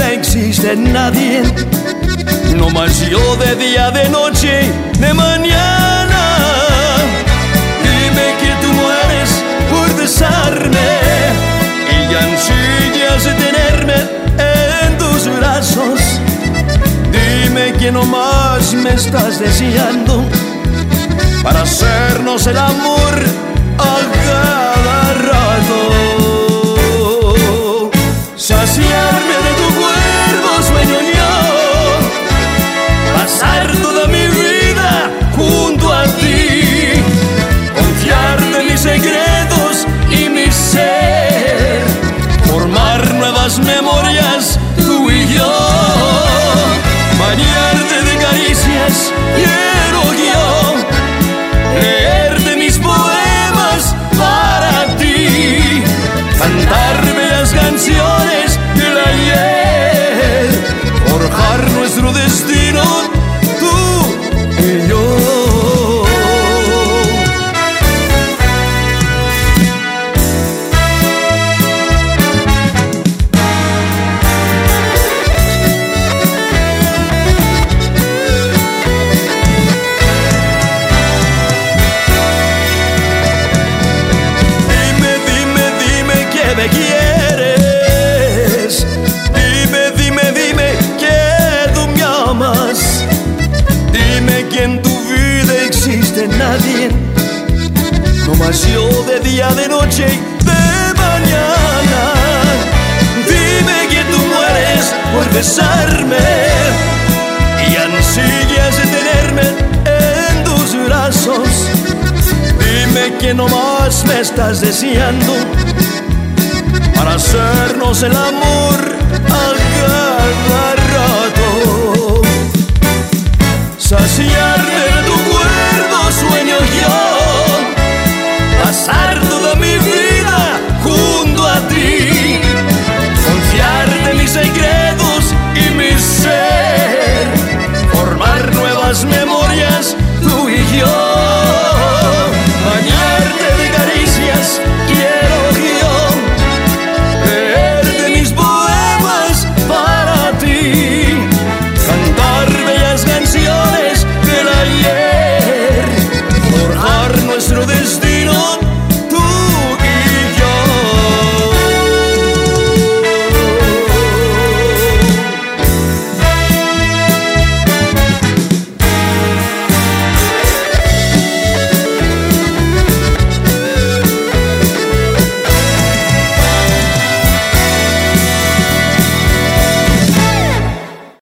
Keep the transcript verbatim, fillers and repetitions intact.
vida existe nadie, no más yo de día, de noche, de mañana. Dime que tú mueres por besarme y ansías de tenerme en tus brazos. Dime que no más me estás deseando para hacernos el amor a cada rato. Saciarme de tu cuerpo sueño yo, pasar toda mi vida junto a ti, confiar de mis secretos y mi ser, formar nuevas memorias tú y yo, bañarte de caricias quiero yo, leerte mis poemas para ti, cantar bellas canciones del ayer, forjar nuestro destino tú y yo. Me quieres, dime, dime, dime que tú me amas. Dime que en tu vida existe nadie, no más yo de día, de noche, de mañana. Dime que tú mueres por besarme y ansías de tenerme en tus brazos. Dime que no más me estás deseando para hacernos el amor al